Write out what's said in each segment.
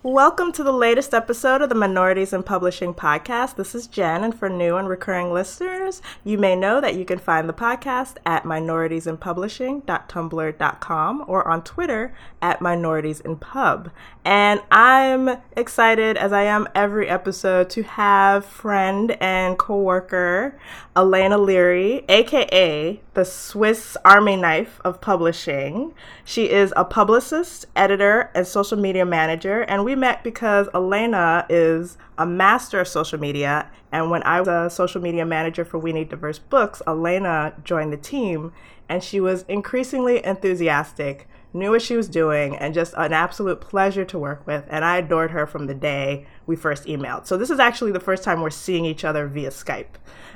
Welcome to the latest episode of the Minorities in Publishing podcast. This is Jen, and for new and recurring listeners, you may know that you can find the podcast at minoritiesinpublishing.tumblr.com or on Twitter at minoritiesinpub. And I'm excited, as I am every episode, to have friend and co-worker Elena Leary, aka the Swiss Army knife of publishing. She is a publicist, editor, and social media manager, and we met because Elena is a master of social media, and when I was a social media manager for We Need Diverse Books, Elena joined the team, and she was increasingly enthusiastic, knew what she was doing, and just an absolute pleasure to work with, and I adored her from the day we first emailed. So this is actually the first time we're seeing each other via Skype.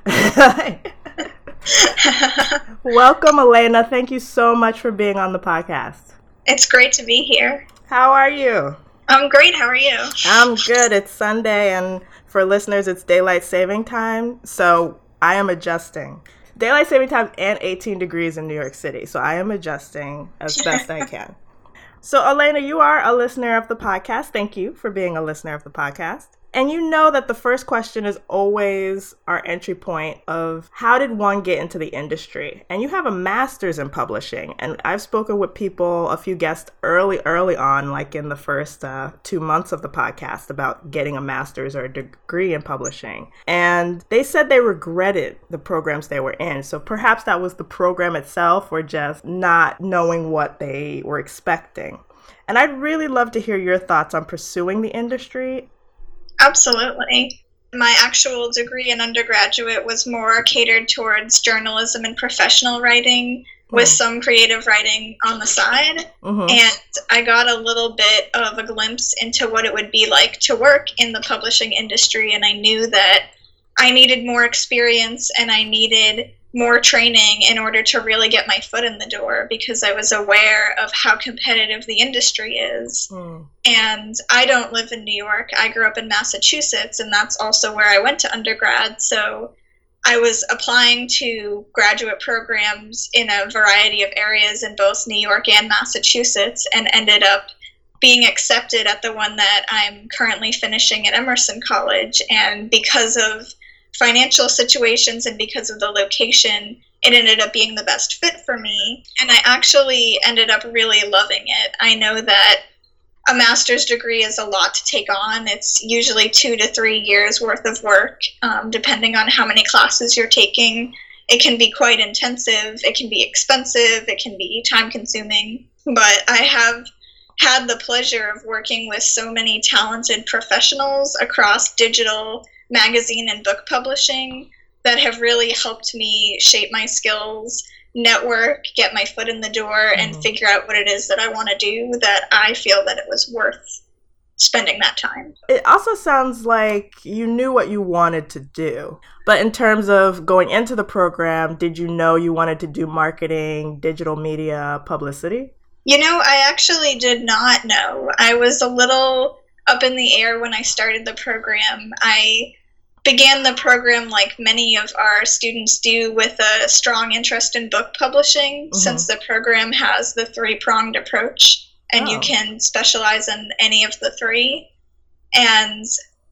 Welcome, Elena. Thank you so much for being on the podcast. It's great to be here. How are you? I'm great. How are you? I'm good. It's Sunday, and for listeners, it's daylight saving time, so I am adjusting. Daylight saving time and 18 degrees in New York City, so I am adjusting as best I can. So, Elena, you are a listener of the podcast. Thank you for being a listener of the podcast. And you know that the first question is always our entry point of how did one get into the industry? And you have a master's in publishing. And I've spoken with people, a few guests early on, like in the first 2 months of the podcast, about getting a master's or a degree in publishing. And they said they regretted the programs they were in. So perhaps that was the program itself or just not knowing what they were expecting. And I'd really love to hear your thoughts on pursuing the industry. Absolutely. My actual degree in undergraduate was more catered towards journalism and professional writing with some creative writing on the side. And I got a little bit of a glimpse into what it would be like to work in the publishing industry. And I knew that I needed more experience and I needed more training in order to really get my foot in the door because I was aware of how competitive the industry is. And I don't live in New York. I grew up in Massachusetts, and that's also where I went to undergrad. So I was applying to graduate programs in a variety of areas in both New York and Massachusetts and ended up being accepted at the one that I'm currently finishing at Emerson College. And because of financial situations and because of the location, it ended up being the best fit for me. And I actually ended up really loving it. I know that a master's degree is a lot to take on. It's usually 2 to 3 years worth of work, depending on how many classes you're taking. It can be quite intensive. It can be expensive. It can be time consuming. But I have had the pleasure of working with so many talented professionals across digital, magazine, and book publishing that have really helped me shape my skills, network, get my foot in the door, and figure out what it is that I want to do, that I feel that it was worth spending that time. It also sounds like you knew what you wanted to do. But in terms of going into the program, did you know you wanted to do marketing, digital media, publicity? You know, I actually did not know. I was a little up in the air when I started the program. I began the program like many of our students do with a strong interest in book publishing, since the program has the 3-pronged approach and you can specialize in any of the 3. And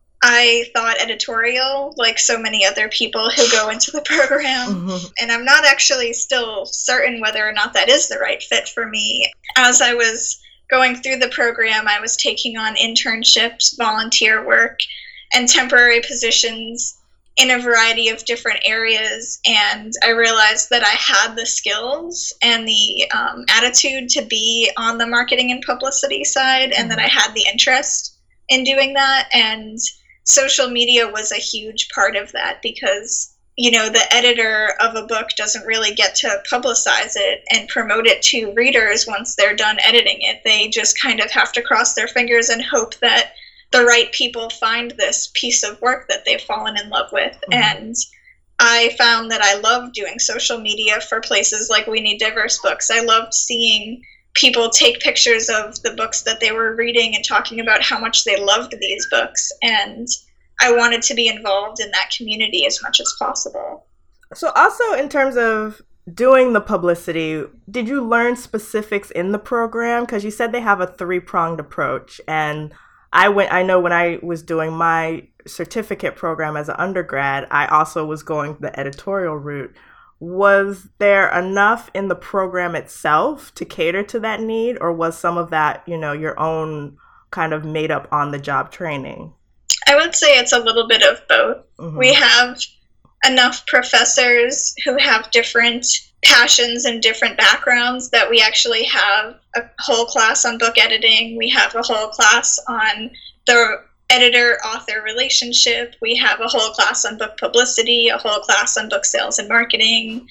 I thought editorial, like so many other people who go into the program. And I'm not actually still certain whether or not that is the right fit for me. As I was going through the program, I was taking on internships, volunteer work, and temporary positions in a variety of different areas. And I realized that I had the skills and the attitude to be on the marketing and publicity side, and that I had the interest in doing that. And social media was a huge part of that because, you know, the editor of a book doesn't really get to publicize it and promote it to readers once they're done editing it. They just kind of have to cross their fingers and hope that the right people find this piece of work that they've fallen in love with. And I found that I loved doing social media for places like We Need Diverse Books. I loved seeing people take pictures of the books that they were reading and talking about how much they loved these books. And I wanted to be involved in that community as much as possible. So also in terms of doing the publicity, did you learn specifics in the program? Because you said they have a 3-pronged approach, and I know when I was doing my certificate program as an undergrad, I also was going the editorial route. Was there enough in the program itself to cater to that need, or was some of that, your own kind of made up on the job training? I would say it's a little bit of both. Mm-hmm. We have enough professors who have different passions and different backgrounds that we actually have a whole class on book editing. We have a whole class on the editor-author relationship. We have a whole class on book publicity, a whole class on book sales and marketing.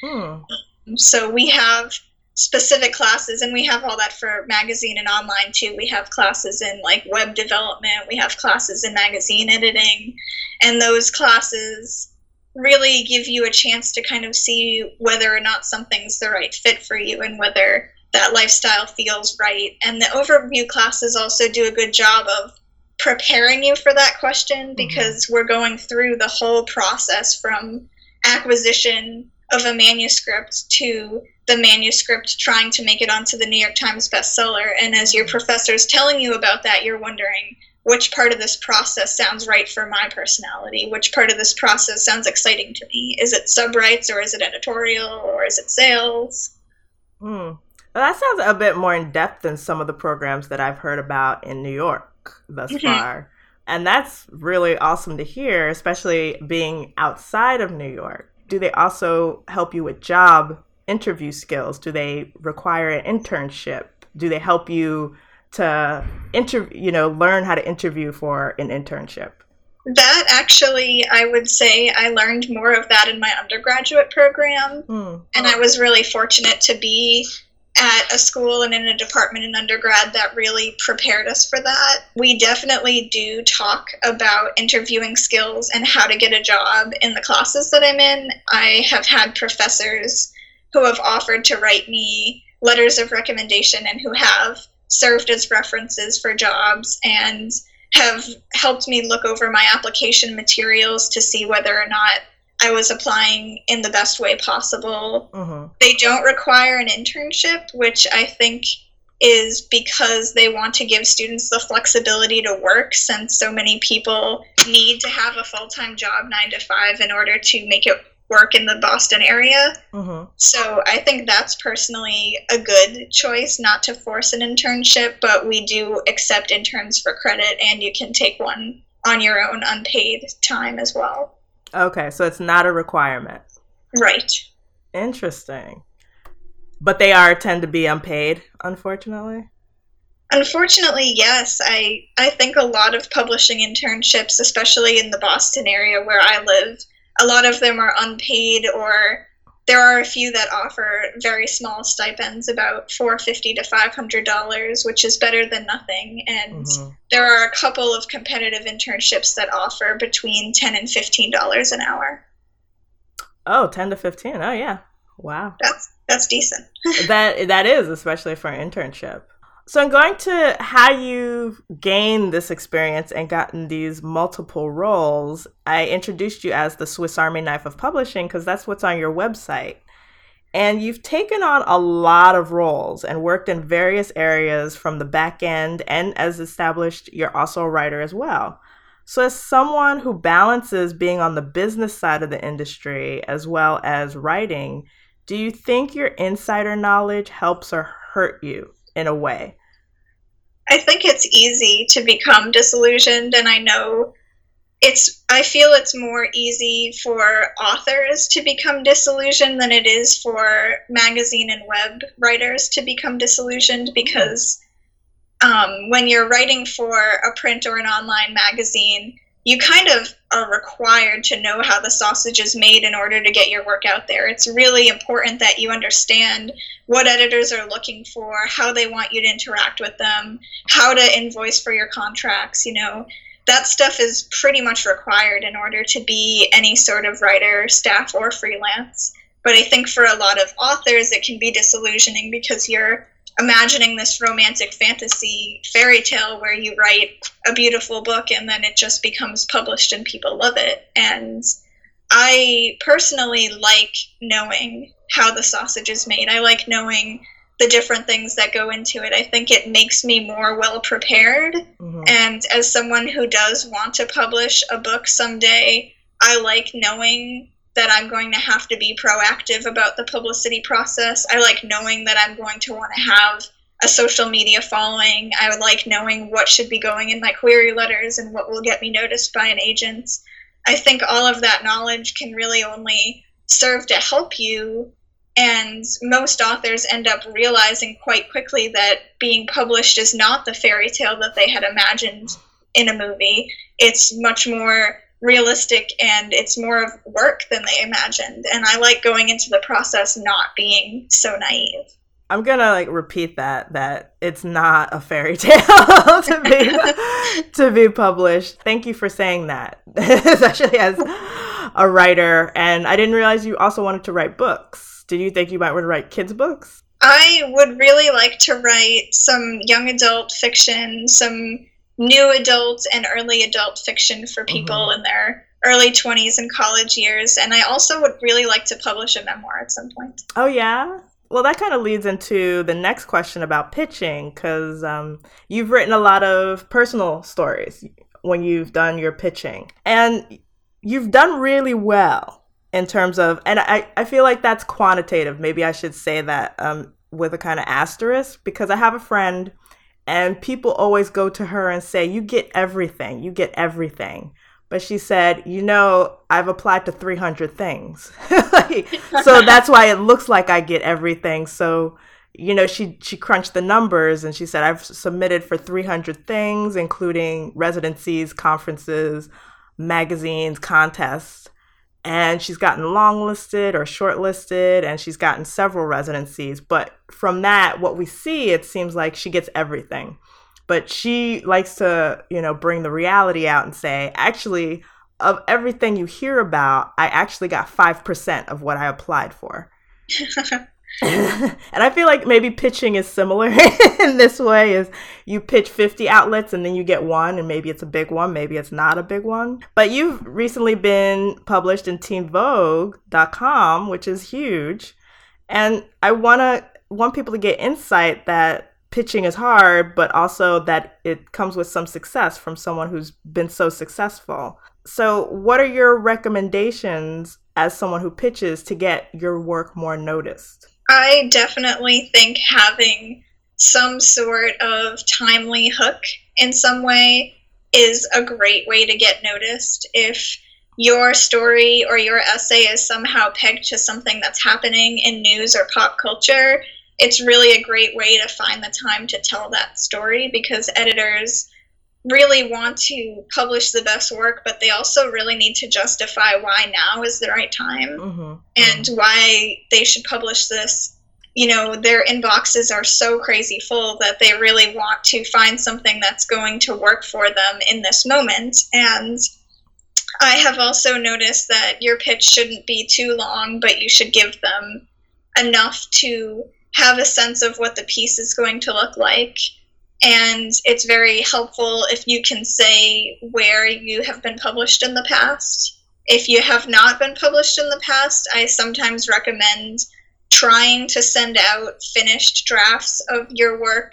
So we have specific classes, and we have all that for magazine and online too. We have classes in like web development. We have classes in magazine editing, and those classes really give you a chance to kind of see whether or not something's the right fit for you and whether that lifestyle feels right. And the overview classes also do a good job of preparing you for that question, because we're going through the whole process from acquisition of a manuscript to the manuscript trying to make it onto the New York Times bestseller. And as your professor's telling you about that, you're wondering, which part of this process sounds right for my personality? Which part of this process sounds exciting to me? Is it sub-rights, or is it editorial, or is it sales? Well, that sounds a bit more in depth than some of the programs that I've heard about in New York thus far. And that's really awesome to hear, especially being outside of New York. Do they also help you with job interview skills? Do they require an internship? Do they help you to learn how to interview for an internship? That actually, I would say I learned more of that in my undergraduate program. And I was really fortunate to be at a school and in a department in undergrad that really prepared us for that. We definitely do talk about interviewing skills and how to get a job in the classes that I'm in. I have had professors who have offered to write me letters of recommendation and who have served as references for jobs and have helped me look over my application materials to see whether or not I was applying in the best way possible. They don't require an internship, which I think is because they want to give students the flexibility to work, since so many people need to have a full-time job 9 to 5 in order to make it work in the Boston area. So I think that's personally a good choice, not to force an internship, but we do accept interns for credit, and you can take one on your own unpaid time as well. Okay, so it's not a requirement. Right. Interesting. But they tend to be unpaid, unfortunately? Unfortunately, yes. I think a lot of publishing internships, especially in the Boston area where I live, a lot of them are unpaid, or there are a few that offer very small stipends, about $450 to $500, which is better than nothing. And there are a couple of competitive internships that offer between $10 and $15 an hour. Oh, 10 to 15. Oh, yeah. Wow. That's decent. That is, especially for an internship. So I'm going to how you've gained this experience and gotten these multiple roles. I introduced you as the Swiss Army knife of publishing because that's what's on your website. And you've taken on a lot of roles and worked in various areas from the back end, and as established, you're also a writer as well. So as someone who balances being on the business side of the industry as well as writing, do you think your insider knowledge helps or hurt you in a way? I think it's easy to become disillusioned, and I feel it's more easy for authors to become disillusioned than it is for magazine and web writers to become disillusioned, because when you're writing for a print or an online magazine, you kind of are required to know how the sausage is made in order to get your work out there. It's really important that you understand what editors are looking for, how they want you to interact with them, how to invoice for your contracts. That stuff is pretty much required in order to be any sort of writer, staff, or freelance. But I think for a lot of authors, it can be disillusioning because you're imagining this romantic fantasy fairy tale where you write a beautiful book and then it just becomes published and people love it. And I personally like knowing how the sausage is made. I like knowing the different things that go into it. I think it makes me more well prepared. Mm-hmm. And as someone who does want to publish a book someday, I like knowing that I'm going to have to be proactive about the publicity process. I like knowing that I'm going to want to have a social media following. I would like knowing what should be going in my query letters and what will get me noticed by an agent. I think all of that knowledge can really only serve to help you. And most authors end up realizing quite quickly that being published is not the fairy tale that they had imagined in a movie. It's much more realistic and it's more of work than they imagined. And I like going into the process not being so naive. I'm gonna repeat that it's not a fairy tale to be published. Thank you for saying that, especially as a writer. And I didn't realize you also wanted to write books. Did you think you might want to write kids' books? I would really like to write some young adult fiction, some new adult and early adult fiction for people in their early 20s and college years. And I also would really like to publish a memoir at some point. Oh, yeah? Well, that kind of leads into the next question about pitching, because you've written a lot of personal stories when you've done your pitching. And you've done really well. In terms of, and I feel like that's quantitative. Maybe I should say that with a kind of asterisk, because I have a friend and people always go to her and say, you get everything. But she said, I've applied to 300 things. So that's why it looks like I get everything. So, she crunched the numbers and she said, I've submitted for 300 things, including residencies, conferences, magazines, contests. And she's gotten longlisted or shortlisted, and she's gotten several residencies. But from that, what we see, it seems like she gets everything. But she likes to, bring the reality out and say, actually, of everything you hear about, I actually got 5% of what I applied for. And I feel like maybe pitching is similar in this way, is you pitch 50 outlets and then you get one, and maybe it's a big one, maybe it's not a big one. But you've recently been published in teenvogue.com, which is huge. And I want people to get insight that pitching is hard, but also that it comes with some success from someone who's been so successful. So what are your recommendations as someone who pitches to get your work more noticed? I definitely think having some sort of timely hook in some way is a great way to get noticed. If your story or your essay is somehow pegged to something that's happening in news or pop culture, it's really a great way to find the time to tell that story, because editors really want to publish the best work, but they also really need to justify why now is the right time and why they should publish this. Their inboxes are so crazy full that they really want to find something that's going to work for them in this moment. And I have also noticed that your pitch shouldn't be too long, but you should give them enough to have a sense of what the piece is going to look like. And it's very helpful if you can say where you have been published in the past. If you have not been published in the past, I sometimes recommend trying to send out finished drafts of your work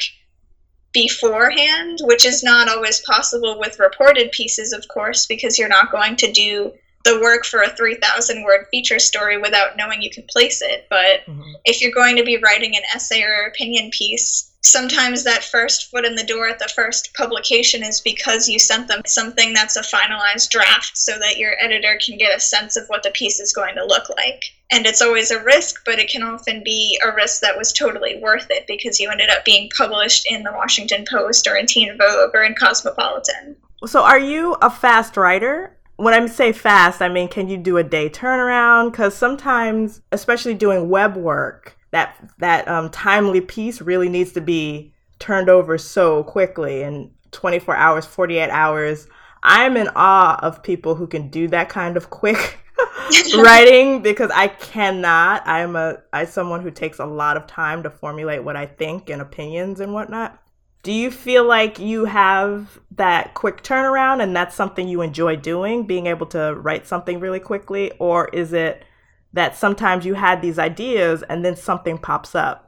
beforehand, which is not always possible with reported pieces, of course, because you're not going to do the work for a 3,000-word feature story without knowing you can place it. But if you're going to be writing an essay or opinion piece, sometimes that first foot in the door at the first publication is because you sent them something that's a finalized draft so that your editor can get a sense of what the piece is going to look like. And it's always a risk, but it can often be a risk that was totally worth it because you ended up being published in the Washington Post or in Teen Vogue or in Cosmopolitan. So are you a fast writer? When I say fast, I mean, can you do a day turnaround? Because sometimes, especially doing web work, that timely piece really needs to be turned over so quickly in 24 hours, 48 hours. I'm in awe of people who can do that kind of quick writing, because I cannot. I'm someone who takes a lot of time to formulate what I think and opinions and whatnot. Do you feel like you have that quick turnaround and that's something you enjoy doing, being able to write something really quickly? Or is it that sometimes you had these ideas and then something pops up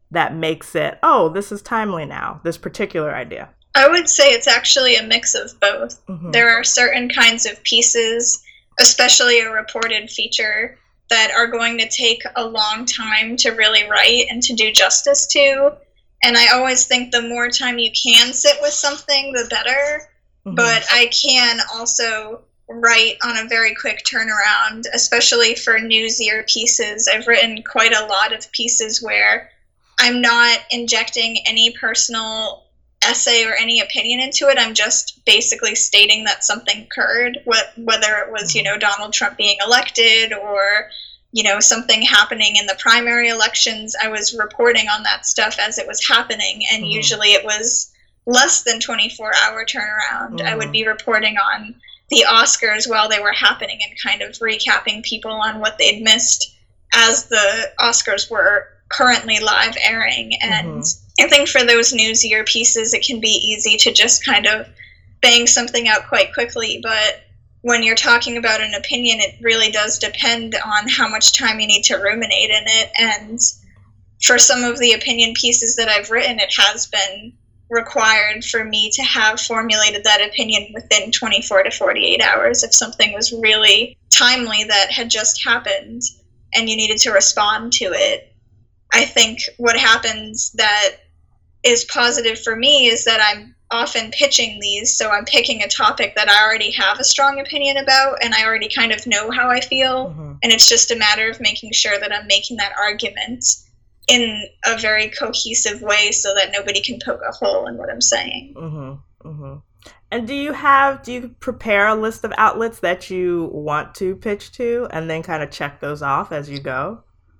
that makes it, oh, this is timely now, this particular idea? I would say it's actually a mix of both. Mm-hmm. There are certain kinds of pieces, especially a reported feature, that are going to take a long time to really write and to do justice to. And I always think the more time you can sit with something, the better. Mm-hmm. But I can also write on a very quick turnaround, especially for newsier pieces. I've written quite a lot of pieces where I'm not injecting any personal essay or any opinion into it. I'm just basically stating that something occurred, whether it was, Donald Trump being elected or, something happening in the primary elections. I was reporting on that stuff as it was happening, and mm-hmm. usually it was less than 24-hour turnaround. Mm-hmm. I would be reporting on the Oscars while they were happening and kind of recapping people on what they'd missed as the Oscars were currently live airing. And mm-hmm. I think for those newsier pieces, it can be easy to just kind of bang something out quite quickly. But when you're talking about an opinion, it really does depend on how much time you need to ruminate in it. And for some of the opinion pieces that I've written, it has been required for me to have formulated that opinion within 24 to 48 hours if something was really timely that had just happened and you needed to respond to it. I think what happens that is positive for me is that I'm often pitching these, so I'm picking a topic that I already have a strong opinion about and I already kind of know how I feel, mm-hmm. and it's just a matter of making sure that I'm making that argument in a very cohesive way so that nobody can poke a hole in what I'm saying. Mm-hmm. Mm-hmm. And do you prepare a list of outlets that you want to pitch to and then kind of check those off as you go?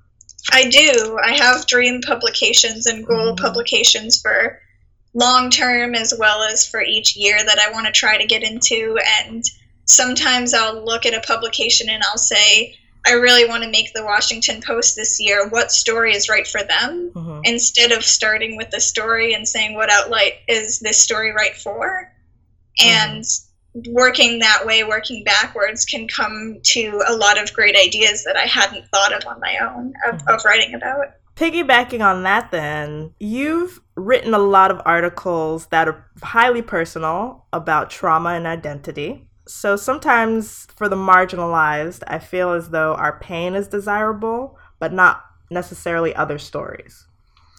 I do. I have dream publications and goal mm-hmm. publications for long term as well as for each year that I want to try to get into. And sometimes I'll look at a publication and I'll say, I really want to make the Washington Post this year. What story is right for them? Mm-hmm. Instead of starting with the story and saying, what outlet is this story right for? Mm-hmm. And working that way, working backwards, can come to a lot of great ideas that I hadn't thought of on my own of writing about. Piggybacking on that then, you've written a lot of articles that are highly personal about trauma and identity. So sometimes for the marginalized, I feel as though our pain is desirable, but not necessarily other stories.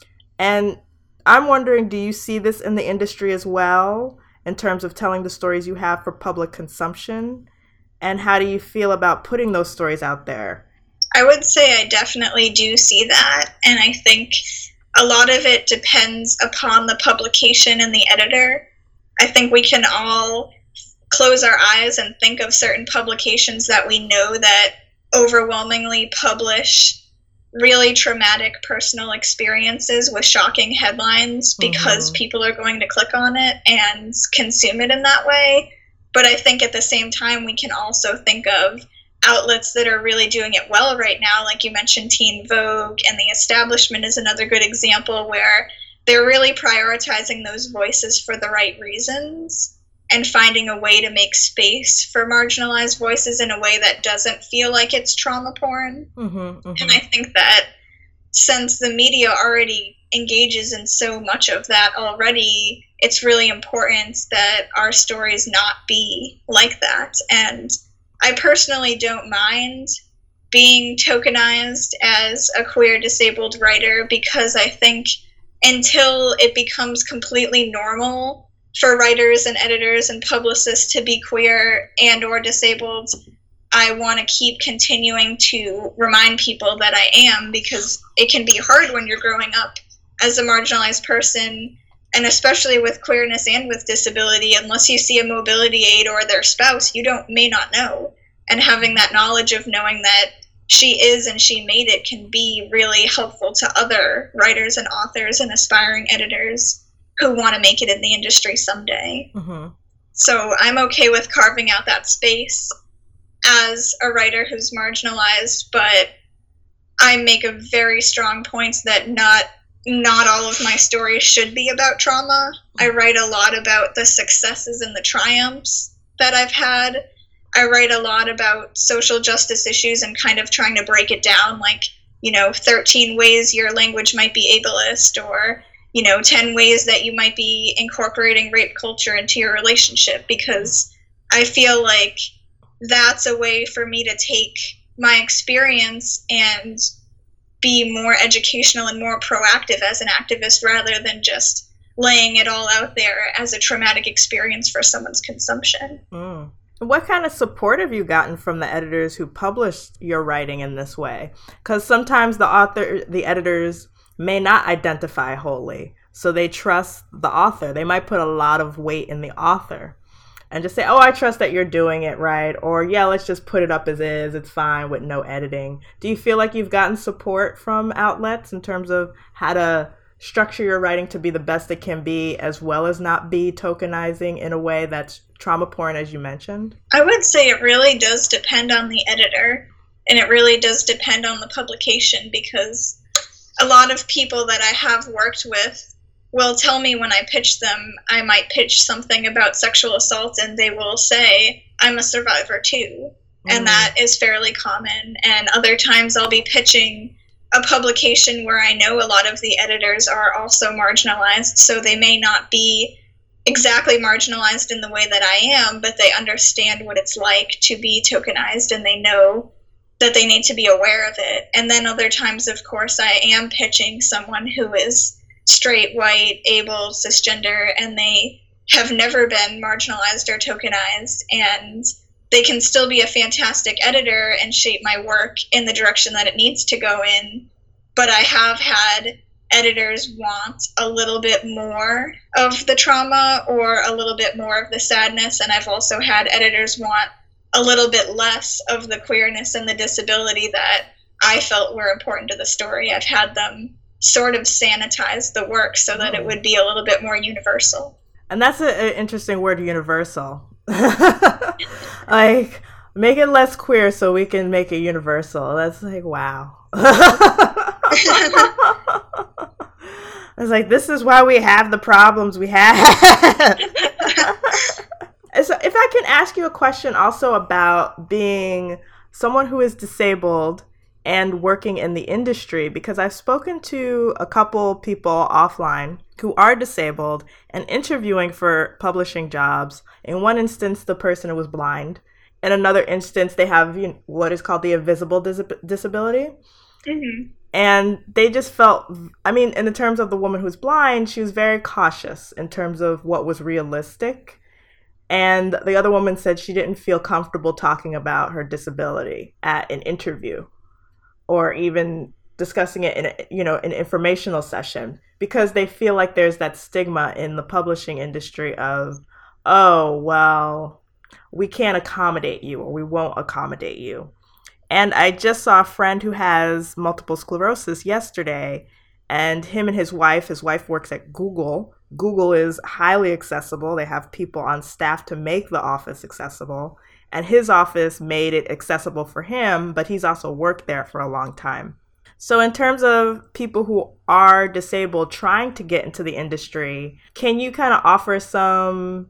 And I'm wondering, do you see this in the industry as well, in terms of telling the stories you have for public consumption? And how do you feel about putting those stories out there? I would say I definitely do see that. And I think a lot of it depends upon the publication and the editor. I think we can all close our eyes and think of certain publications that we know that overwhelmingly publish really traumatic personal experiences with shocking headlines because mm-hmm. people are going to click on it and consume it in that way. But I think at the same time, we can also think of outlets that are really doing it well right now. Like you mentioned, Teen Vogue and The Establishment is another good example where they're really prioritizing those voices for the right reasons and finding a way to make space for marginalized voices in a way that doesn't feel like it's trauma porn. Mm-hmm, mm-hmm. And I think that since the media already engages in so much of that already, it's really important that our stories not be like that. And I personally don't mind being tokenized as a queer disabled writer because I think until it becomes completely normal for writers and editors and publicists to be queer and or disabled, I want to keep continuing to remind people that I am, because it can be hard when you're growing up as a marginalized person, and especially with queerness and with disability, unless you see a mobility aid or their spouse, you may not know. And having that knowledge of knowing that she is and she made it can be really helpful to other writers and authors and aspiring editors who want to make it in the industry someday. Mm-hmm. So I'm okay with carving out that space as a writer who's marginalized, but I make a very strong point that not all of my stories should be about trauma. I write a lot about the successes and the triumphs that I've had. I write a lot about social justice issues and kind of trying to break it down, like 13 ways your language might be ableist, or 10 ways that you might be incorporating rape culture into your relationship, because I feel like that's a way for me to take my experience and be more educational and more proactive as an activist, rather than just laying it all out there as a traumatic experience for someone's consumption. What kind of support have you gotten from the editors who published your writing in this way? Because sometimes the editors may not identify wholly, so they trust the author. They might put a lot of weight in the author and just say, oh, I trust that you're doing it right. Or, yeah, let's just put it up as is. It's fine with no editing. Do you feel like you've gotten support from outlets in terms of how to structure your writing to be the best it can be, as well as not be tokenizing in a way that's trauma porn, as you mentioned? I would say it really does depend on the editor, and it really does depend on the publication, because a lot of people that I have worked with will tell me when I pitch them, I might pitch something about sexual assault, and they will say, I'm a survivor too. And that is fairly common. And other times I'll be pitching a publication where I know a lot of the editors are also marginalized, so they may not be exactly marginalized in the way that I am, but they understand what it's like to be tokenized, and they know that they need to be aware of it. And then other times, of course, I am pitching someone who is straight, white, able, cisgender, and they have never been marginalized or tokenized, and they can still be a fantastic editor and shape my work in the direction that it needs to go in. But I have had editors want a little bit more of the trauma or a little bit more of the sadness, and I've also had editors want a little bit less of the queerness and the disability that I felt were important to the story. I've had them sort of sanitize the work so that it would be a little bit more universal. And that's an interesting word, universal. Like, make it less queer so we can make it universal. That's like, wow. It's like, this is why we have the problems we have. So if I can ask you a question also about being someone who is disabled and working in the industry, because I've spoken to a couple people offline who are disabled and interviewing for publishing jobs. In one instance, the person was blind. In another instance, they have what is called the invisible disability. Mm-hmm. And they just felt, in the terms of the woman who's blind, she was very cautious in terms of what was realistic. And the other woman said she didn't feel comfortable talking about her disability at an interview or even discussing it in an informational session, because they feel like there's that stigma in the publishing industry of, oh, well, we can't accommodate you, or we won't accommodate you. And I just saw a friend who has multiple sclerosis yesterday, and him and his wife works at Google. Google is highly accessible. They have people on staff to make the office accessible. And his office made it accessible for him, but he's also worked there for a long time. So in terms of people who are disabled trying to get into the industry, can you kind of offer some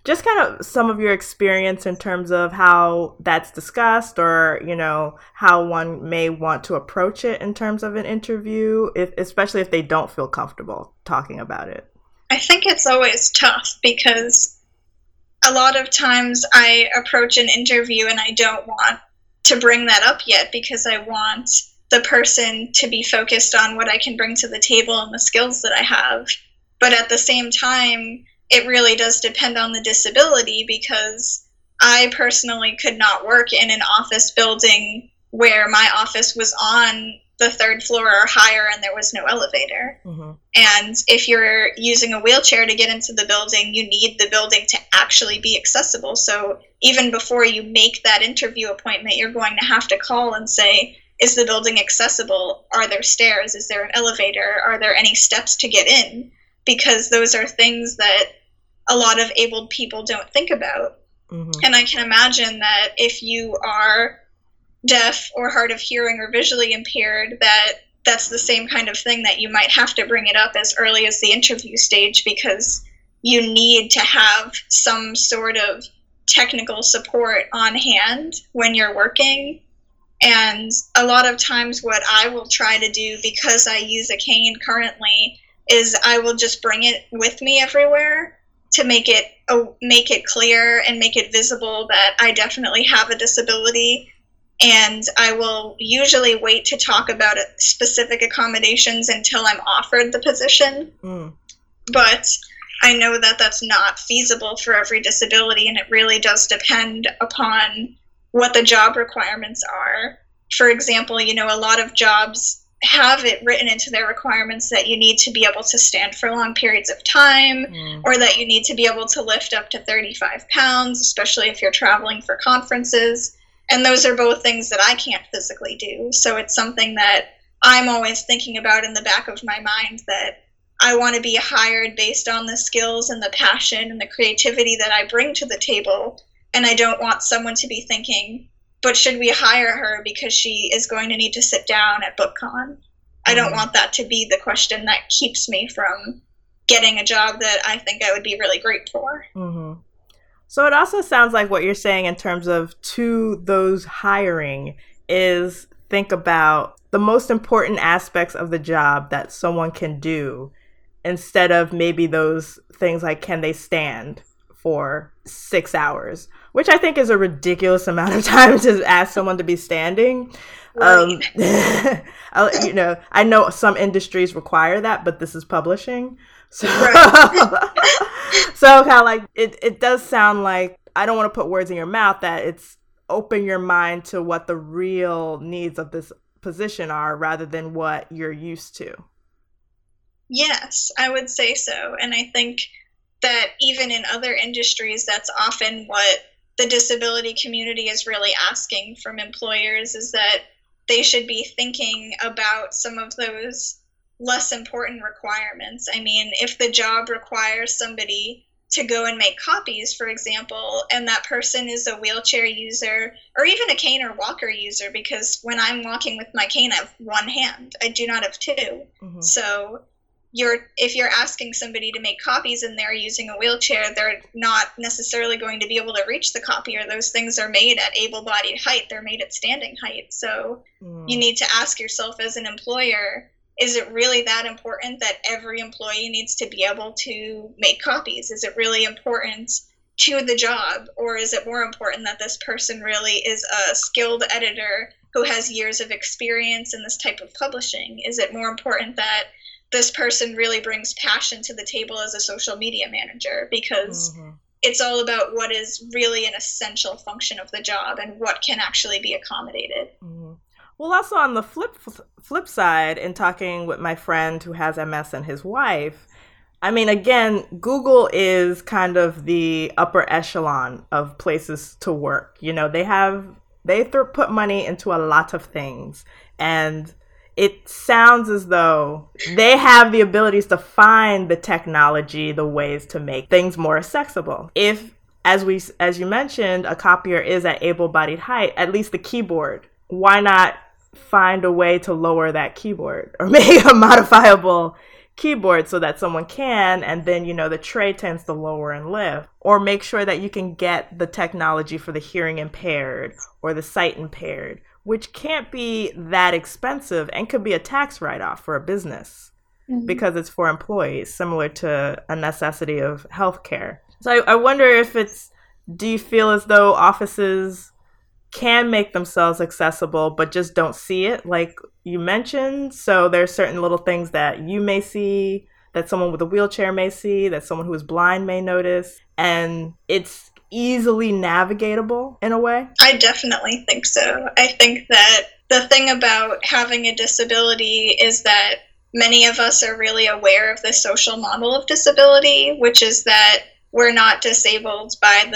of your experience in terms of how that's discussed, or, how one may want to approach it in terms of an interview, especially if they don't feel comfortable talking about it? I think it's always tough, because a lot of times I approach an interview and I don't want to bring that up yet, because I want the person to be focused on what I can bring to the table and the skills that I have. But at the same time, it really does depend on the disability, because I personally could not work in an office building where my office was on the third floor or higher and there was no elevator. Mm-hmm. And if you're using a wheelchair to get into the building, you need the building to actually be accessible. So even before you make that interview appointment, you're going to have to call and say, is the building accessible? Are there stairs? Is there an elevator? Are there any steps to get in? Because those are things that a lot of abled people don't think about. Mm-hmm. And I can imagine that if you are deaf or hard of hearing or visually impaired, that's the same kind of thing, that you might have to bring it up as early as the interview stage, because you need to have some sort of technical support on hand when you're working. And a lot of times what I will try to do, because I use a cane currently, is I will just bring it with me everywhere to make it clear and make it visible that I definitely have a disability. And I will usually wait to talk about specific accommodations until I'm offered the position. But I know that that's not feasible for every disability, and it really does depend upon what the job requirements are. For example, a lot of jobs have it written into their requirements that you need to be able to stand for long periods of time, or that you need to be able to lift up to 35 pounds, especially if you're traveling for conferences. And those are both things that I can't physically do. So it's something that I'm always thinking about in the back of my mind, that I want to be hired based on the skills and the passion and the creativity that I bring to the table. And I don't want someone to be thinking, but should we hire her because she is going to need to sit down at BookCon? I don't want that to be the question that keeps me from getting a job that I think I would be really great for. Mm-hmm. So it also sounds like what you're saying in terms of to those hiring is think about the most important aspects of the job that someone can do, instead of maybe those things like, can they stand for 6 hours, which I think is a ridiculous amount of time to ask someone to be standing. Right. I know some industries require that, but this is publishing. So, right. So kind of like, it does sound like, I don't want to put words in your mouth, that it's open your mind to what the real needs of this position are rather than what you're used to. Yes, I would say so. And I think that even in other industries, that's often what the disability community is really asking from employers, is that they should be thinking about some of those less important requirements. I mean, if the job requires somebody to go and make copies, for example, and that person is a wheelchair user or even a cane or walker user, because when I'm walking with my cane, I have one hand. I do not have two. Mm-hmm. So if you're asking somebody to make copies and they're using a wheelchair, they're not necessarily going to be able to reach the copier. Those things are made at able-bodied height. They're made at standing height. So you need to ask yourself as an employer, is it really that important that every employee needs to be able to make copies? Is it really important to the job? Or is it more important that this person really is a skilled editor who has years of experience in this type of publishing? Is it more important that this person really brings passion to the table as a social media manager? Because it's all about what is really an essential function of the job and what can actually be accommodated. Well, also on the flip side, in talking with my friend who has MS and his wife, I mean, again, Google is kind of the upper echelon of places to work. They put money into a lot of things, and it sounds as though they have the abilities to find the technology, the ways to make things more accessible. If, as you mentioned, a copier is at able-bodied height, at least the keyboard, why not find a way to lower that keyboard or make a modifiable keyboard so that someone can, and then, the tray tends to lower and lift, or make sure that you can get the technology for the hearing impaired or the sight impaired, which can't be that expensive and could be a tax write-off for a business because it's for employees, similar to a necessity of healthcare. So I wonder do you feel as though offices can make themselves accessible but just don't see it, like you mentioned? So there's certain little things that you may see, that someone with a wheelchair may see, that someone who is blind may notice, and it's easily navigatable in a way? I definitely think so. I think that the thing about having a disability is that many of us are really aware of the social model of disability, which is that we're not disabled by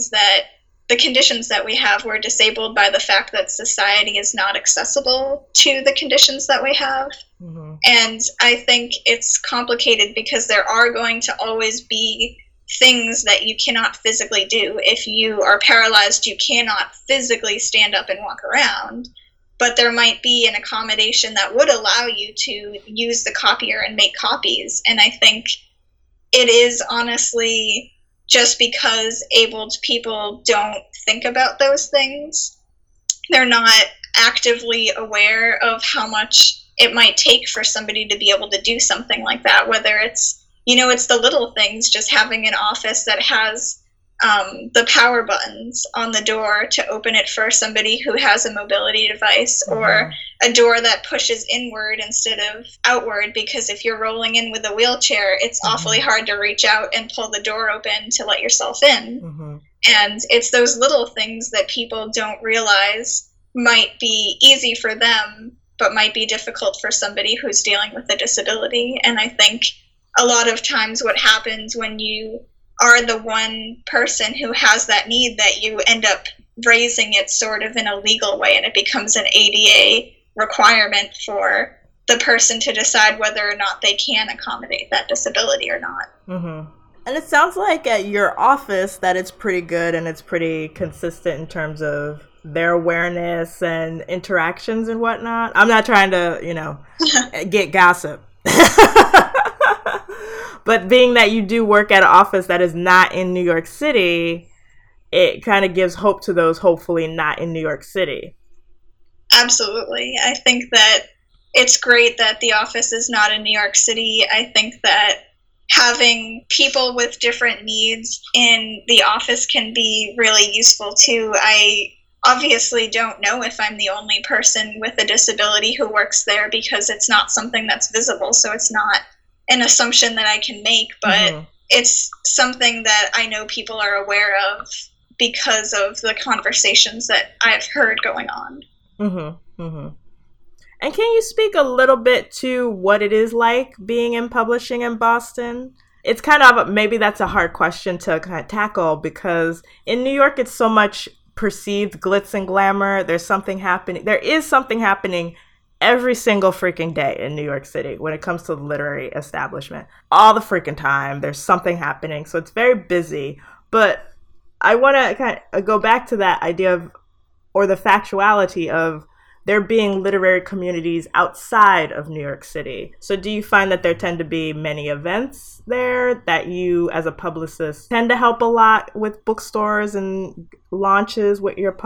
the conditions that we have. We're disabled by the fact that society is not accessible to the conditions that we have. And I think it's complicated because there are going to always be things that you cannot physically do. If you are paralyzed, you cannot physically stand up and walk around, but there might be an accommodation that would allow you to use the copier and make copies. And I think it is honestly just because abled people don't think about those things. They're not actively aware of how much it might take for somebody to be able to do something like that, whether it's, it's the little things, just having an office that has the power buttons on the door to open it for somebody who has a mobility device, or a door that pushes inward instead of outward, because if you're rolling in with a wheelchair, it's awfully hard to reach out and pull the door open to let yourself in. And it's those little things that people don't realize might be easy for them, but might be difficult for somebody who's dealing with a disability. And I think a lot of times what happens when you are the one person who has that need, that you end up raising it sort of in a legal way, and it becomes an ADA requirement for the person to decide whether or not they can accommodate that disability or not. And it sounds like at your office that it's pretty good and it's pretty consistent in terms of their awareness and interactions and whatnot. I'm not trying to, get gossip. But being that you do work at an office that is not in New York City, it kind of gives hope to those hopefully not in New York City. Absolutely. I think that it's great that the office is not in New York City. I think that having people with different needs in the office can be really useful too. I obviously don't know if I'm the only person with a disability who works there, because it's not something that's visible, so it's not an assumption that I can make, but it's something that I know people are aware of because of the conversations that I've heard going on. And can you speak a little bit to what it is like being in publishing in Boston? It's kind of, maybe that's a hard question to kind of tackle, because in New York, it's so much perceived glitz and glamour. There is something happening every single freaking day in New York City when it comes to the literary establishment. All the freaking time, there's something happening. So it's very busy. But I want to kind of go back to that idea of, or the factuality of, there being literary communities outside of New York City. So do you find that there tend to be many events there that you, as a publicist, tend to help a lot with bookstores and launches with your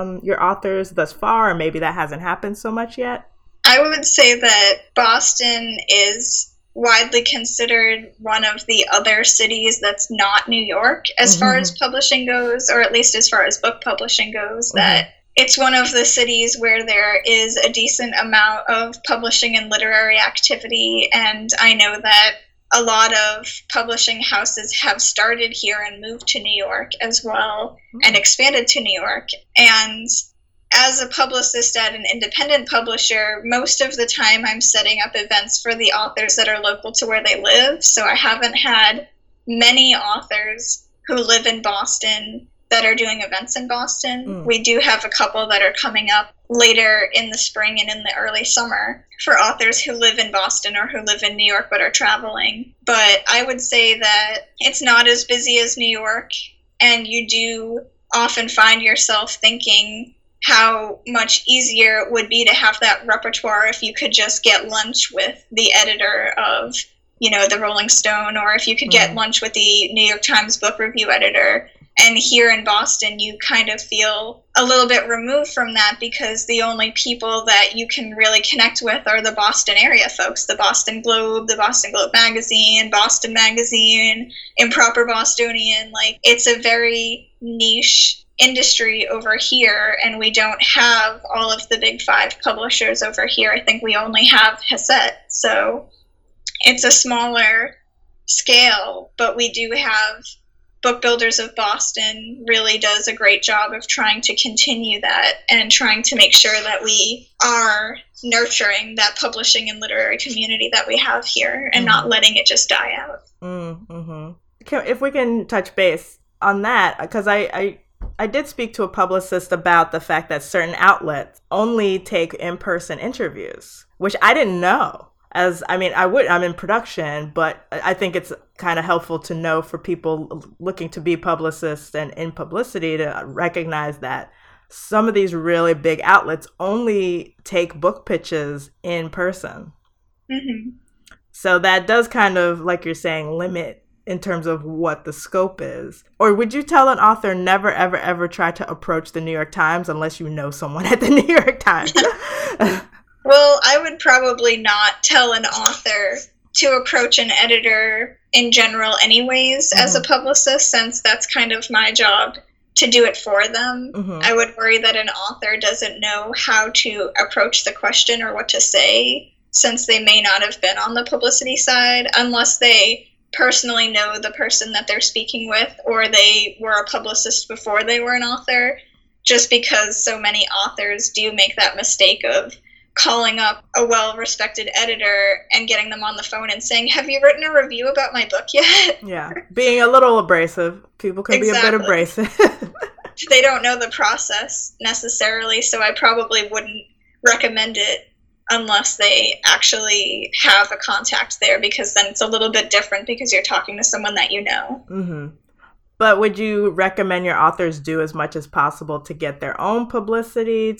authors thus far, or maybe that hasn't happened so much yet? I would say that Boston is widely considered one of the other cities that's not New York as far as publishing goes, or at least as far as book publishing goes, that it's one of the cities where there is a decent amount of publishing and literary activity. And I know that a lot of publishing houses have started here and moved to New York as well, and expanded to New York. And as a publicist at an independent publisher, most of the time I'm setting up events for the authors that are local to where they live. So I haven't had many authors who live in Boston that are doing events in Boston. We do have a couple that are coming up later in the spring and in the early summer for authors who live in Boston or who live in New York but are traveling. But I would say that it's not as busy as New York, and you do often find yourself thinking how much easier it would be to have that repertoire if you could just get lunch with the editor of, the Rolling Stone, or if you could get lunch with the New York Times book review editor. And here in Boston, you kind of feel a little bit removed from that, because the only people that you can really connect with are the Boston area folks, the Boston Globe Magazine, Boston Magazine, Improper Bostonian. Like, it's a very niche industry over here, and we don't have all of the big five publishers over here. I think we only have Hachette, so it's a smaller scale, but we do have Book Builders of Boston really does a great job of trying to continue that and trying to make sure that we are nurturing that publishing and literary community that we have here and not letting it just die out. If we can touch base on that, because I did speak to a publicist about the fact that certain outlets only take in-person interviews, which I didn't know. I'm in production, but I think it's kind of helpful to know for people looking to be publicists and in publicity to recognize that some of these really big outlets only take book pitches in person. So that does kind of, like you're saying, limit in terms of what the scope is? Or would you tell an author never, ever, ever try to approach the New York Times unless you know someone at the New York Times? Well, I would probably not tell an author to approach an editor in general anyways as a publicist, since that's kind of my job to do it for them. I would worry that an author doesn't know how to approach the question or what to say, since they may not have been on the publicity side unless they personally know the person that they're speaking with, or they were a publicist before they were an author, just because so many authors do make that mistake of calling up a well-respected editor and getting them on the phone and saying, have you written a review about my book yet? Yeah, being a little abrasive. People can be a bit abrasive. They don't know the process necessarily, so I probably wouldn't recommend it unless they actually have a contact there, because then it's a little bit different because you're talking to someone that you know. But would you recommend your authors do as much as possible to get their own publicity,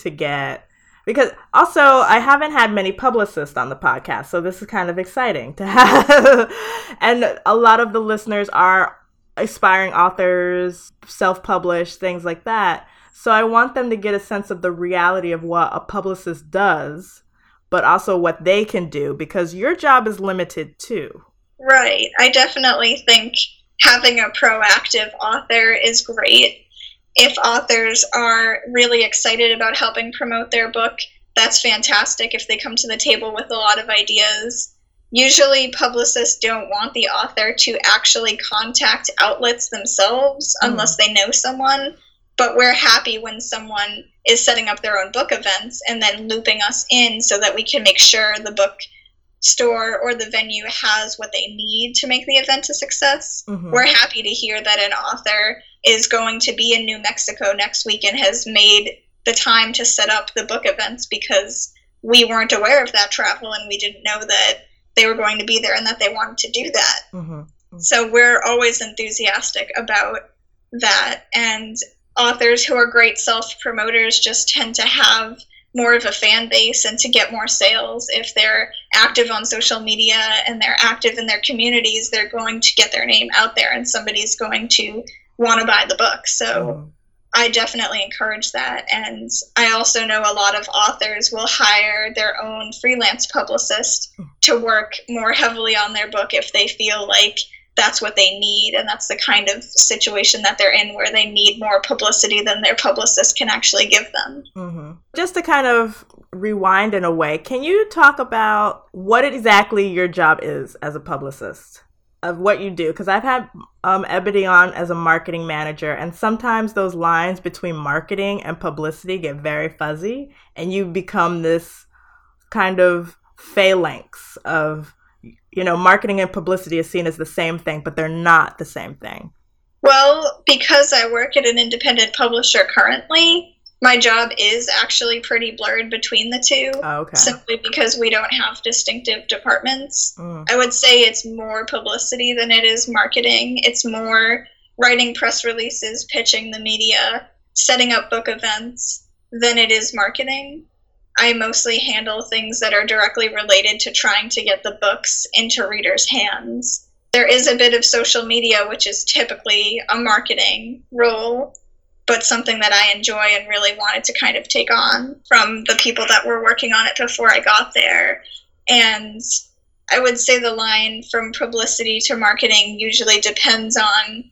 because also I haven't had many publicists on the podcast, so this is kind of exciting to have. And a lot of the listeners are aspiring authors, self-published, things like that. So I want them to get a sense of the reality of what a publicist does, but also what they can do, because your job is limited too. Right. I definitely think having a proactive author is great. If authors are really excited about helping promote their book, that's fantastic if they come to the table with a lot of ideas. Usually publicists don't want the author to actually contact outlets themselves unless they know someone, but we're happy when someone is setting up their own book events and then looping us in so that we can make sure the book store or the venue has what they need to make the event a success. We're happy to hear that an author is going to be in New Mexico next week and has made the time to set up the book events, because we weren't aware of that travel and we didn't know that they were going to be there and that they wanted to do that. So we're always enthusiastic about that. And authors who are great self-promoters just tend to have more of a fan base and to get more sales. If they're active on social media and they're active in their communities, they're going to get their name out there and somebody's going to want to buy the book. So I definitely encourage that. And I also know a lot of authors will hire their own freelance publicist to work more heavily on their book if they feel like that's what they need, and that's the kind of situation that they're in where they need more publicity than their publicist can actually give them. Just to kind of rewind in a way, can you talk about what exactly your job is as a publicist, of what you do? Because I've had Ebony on as a marketing manager, and sometimes those lines between marketing and publicity get very fuzzy, and you become this kind of phalanx of, you know, marketing and publicity is seen as the same thing, but they're not the same thing. Well, because I work at an independent publisher currently, my job is actually pretty blurred between the two, simply because we don't have distinctive departments. I would say it's more publicity than it is marketing. It's more writing press releases, pitching the media, setting up book events than it is marketing. I mostly handle things that are directly related to trying to get the books into readers' hands. There is a bit of social media, which is typically a marketing role, but something that I enjoy and really wanted to kind of take on from the people that were working on it before I got there. And I would say the line from publicity to marketing usually depends on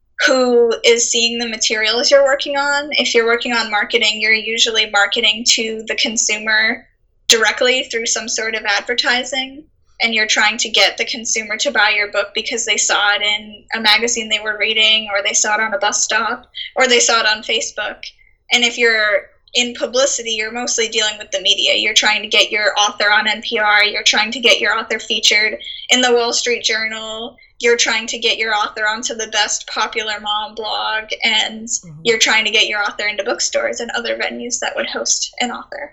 who is seeing the materials you're working on. If you're working on marketing, you're usually marketing to the consumer directly through some sort of advertising, and you're trying to get the consumer to buy your book because they saw it in a magazine they were reading, or they saw it on a bus stop, or they saw it on Facebook. And if you're in publicity, you're mostly dealing with the media. You're trying to get your author on NPR, you're trying to get your author featured in the Wall Street Journal, you're trying to get your author onto the best popular mom blog, and you're trying to get your author into bookstores and other venues that would host an author.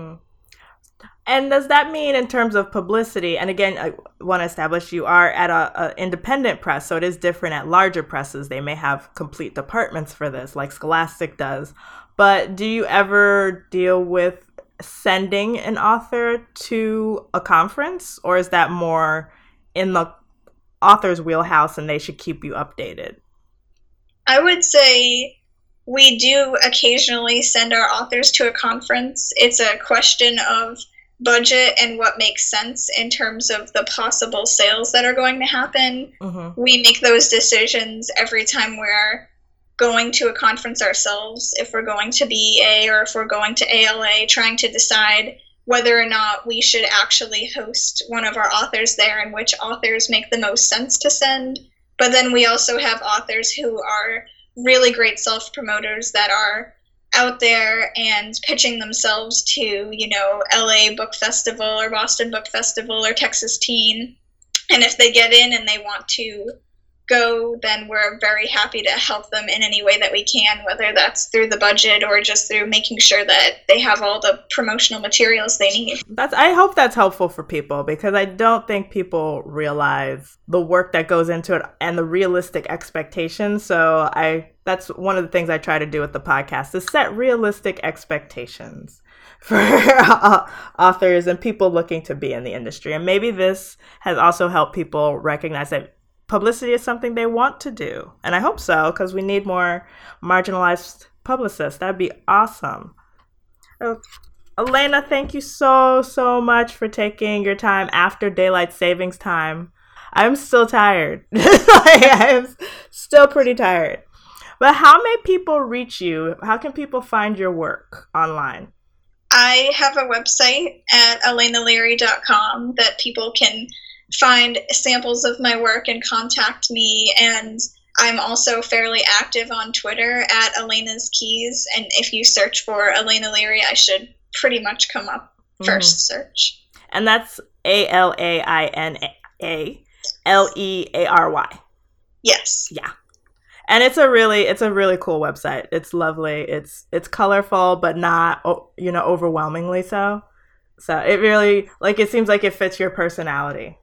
And does that mean in terms of publicity, and again, I want to establish you are at a independent press, so it is different at larger presses. They may have complete departments for this, like Scholastic does. But do you ever deal with sending an author to a conference, or is that more in the author's wheelhouse and they should keep you updated? I would say we do occasionally send our authors to a conference. It's a question of budget and what makes sense in terms of the possible sales that are going to happen. Mm-hmm. We make those decisions every time we're going to a conference ourselves, if we're going to BEA or if we're going to ALA, trying to decide whether or not we should actually host one of our authors there and which authors make the most sense to send. But then we also have authors who are really great self-promoters that are out there and pitching themselves to, LA Book Festival or Boston Book Festival or Texas Teen. And if they get in and they want to go, then we're very happy to help them in any way that we can, whether that's through the budget or just through making sure that they have all the promotional materials they need. I hope that's helpful for people, because I don't think people realize the work that goes into it and the realistic expectations. So that's one of the things I try to do with the podcast, is set realistic expectations for authors and people looking to be in the industry. And maybe this has also helped people recognize that publicity is something they want to do. And I hope so, because we need more marginalized publicists. That'd be awesome. Elena, thank you so much for taking your time after daylight savings time. I'm still tired. I'm still pretty tired. But how may people reach you? How can people find your work online? I have a website at elenaleary.com that people can find samples of my work and contact me. And I'm also fairly active on Twitter at Elena's Keys. And if you search for Elena Leary, I should pretty much come up first search. And that's ALAINALEARY. Yes. Yeah. And it's a really cool website. It's lovely. It's colorful, but not, overwhelmingly so. So it really, it seems like it fits your personality.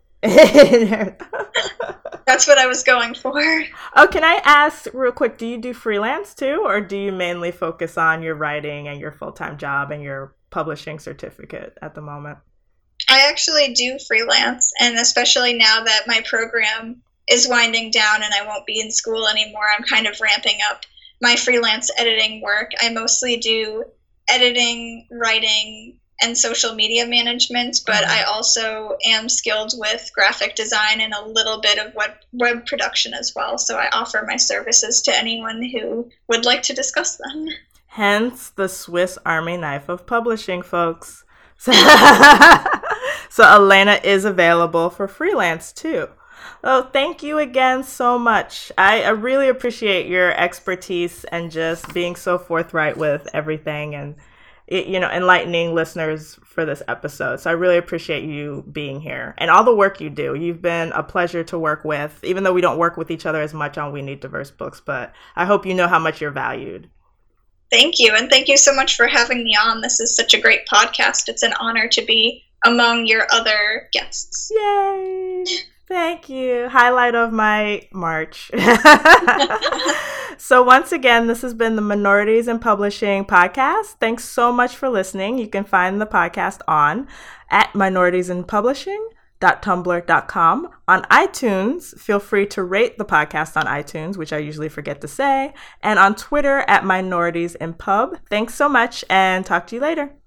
That's what I was going for. Oh, can I ask real quick, do you do freelance too, or do you mainly focus on your writing and your full-time job and your publishing certificate at the moment? I actually do freelance, and especially now that my program is winding down and I won't be in school anymore, I'm kind of ramping up my freelance editing work. I mostly do editing, writing, and social media management, but I also am skilled with graphic design and a little bit of web production as well. So I offer my services to anyone who would like to discuss them. Hence the Swiss Army knife of publishing, folks. So Elena is available for freelance too. Oh, thank you again so much. I really appreciate your expertise and just being so forthright with everything and enlightening listeners for this episode. So I really appreciate you being here and all the work you do. You've been a pleasure to work with, even though we don't work with each other as much on We Need Diverse Books, but I hope you know how much you're valued. Thank you. And thank you so much for having me on. This is such a great podcast. It's an honor to be among your other guests. Yay! Thank you. Highlight of my March. So once again, this has been the Minorities in Publishing podcast. Thanks so much for listening. You can find the podcast on at minoritiesinpublishing.tumblr.com. On iTunes, feel free to rate the podcast on iTunes, which I usually forget to say, and on Twitter at minorietiesinpub. Thanks so much, and talk to you later.